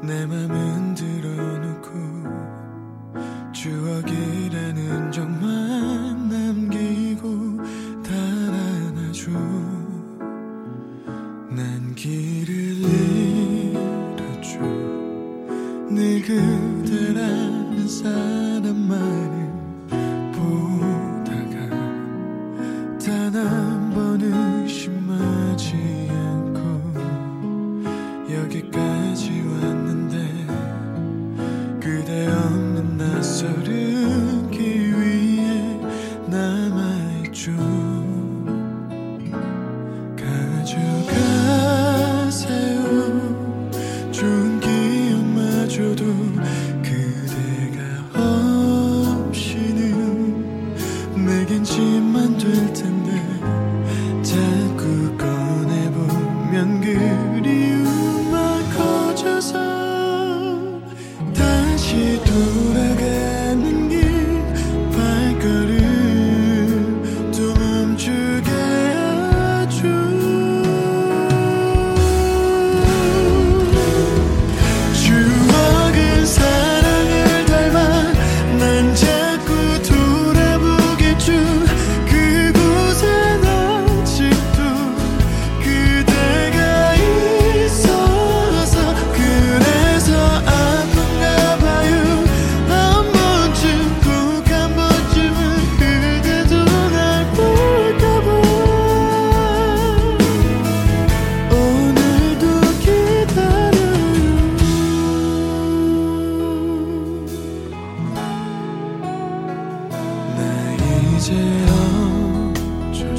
내 맘은 들어놓고 추억이라는 적만 남기고 달아나줘. 난 길을 잃었죠. 늘 그대라는 사람만을 보다가 단 한 번 의심하지 않고 여기까지 왔는데 그대 없는 낯설은 길 위에 남아있죠. 가져가세요. 좋은 기억마저도 그대가 없이는 내겐 짐만 될 텐데 자꾸 꺼내보면 그리움만 커져서 다시 돌아가는 길 발걸음 또 멈추게 하죠. 추억은 사랑을 닮아 난 자꾸 돌아보겠죠. 그곳엔 아직도 그대가 있어서 그래서 아픈가 봐요. 한 번쯤 꼭 한 번쯤은 그대도 날 볼까봐 오늘도 기다려요. 나 이제 어쩌죠.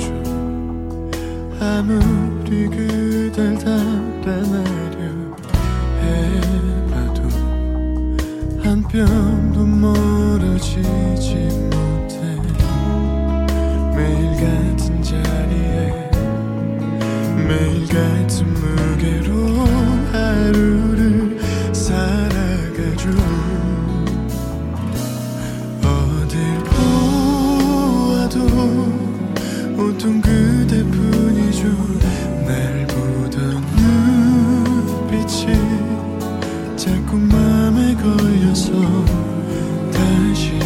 아무리 그댈 달아나려 해봐도 한 뼘도 멀어지지 못해. 매일 같은 자리에 매일 같은 무게로 하루를 살아가죠. 어딜 보아도 온통 그대뿐이죠. 날 보던 눈빛이 자꾸 맘에 걸려서 다시